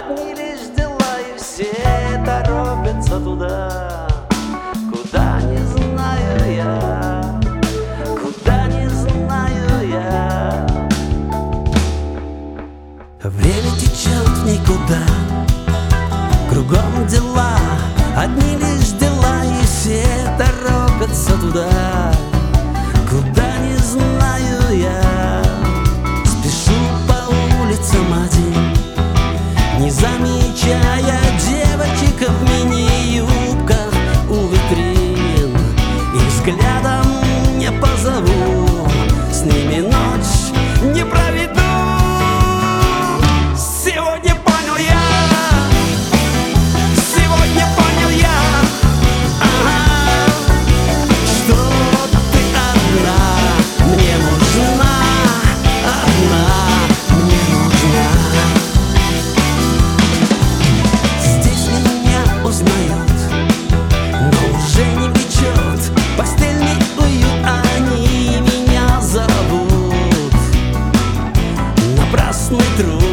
Одни лишь дела, и все торопятся туда, куда не знаю я, куда не знаю я. Время течет в никуда, кругом дела, одни лишь дела, и все торопятся туда, куда не знаю я. Спешу по улицам один, не замечая девочек в мини-юбках у витрин, и взглядом не позову, с ними ночь не проведу. Сегодня понял я, сегодня понял я, ага, что ты одна мне нужна, одна мне нужна. Здесь меня узнают, но уже не влечет постельный уют, они меня зовут. Напрасный труд.